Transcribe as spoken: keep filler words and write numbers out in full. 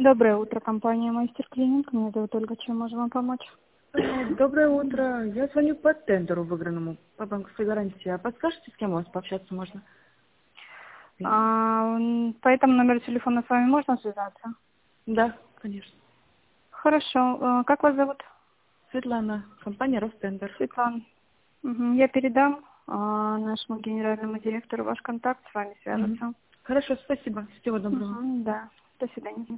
Доброе утро, компания Мастер Клиник. Меня зовут Ольга. Чем можем вам помочь? Доброе утро. Я звоню по тендеру выигранному по банковской гарантии. А подскажете, с кем у вас пообщаться можно? А, м, по этому номеру телефона с вами можно связаться? Да, конечно. Хорошо. А, как вас зовут? Светлана, компания Ростендер. Светлана. Мгм. Я передам а, нашему генеральному директору ваш контакт, с вами Мгм. свяжется. Хорошо, спасибо. Всего доброго. Мгм, да. До свидания.